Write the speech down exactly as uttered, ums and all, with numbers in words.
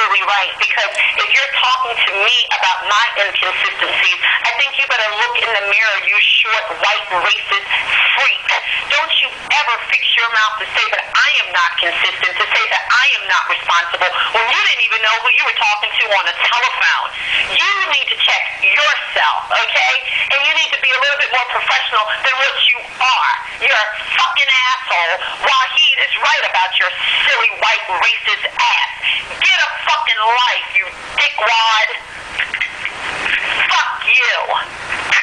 absolutely right. Because if you're talking to me about my inconsistencies, I think you better look in the mirror, you short, white, racist freak. Don't you ever fix your mouth to say that I am not consistent, to say that I am not responsible, when you didn't even know who you were talking to on a telephone. You need to check yourself, okay? And you need to be a little bit more professional than what you are. You're a fucking asshole. Wahid is right about your silly white racist ass. Get a fucking life, you dickwad. Fuck you.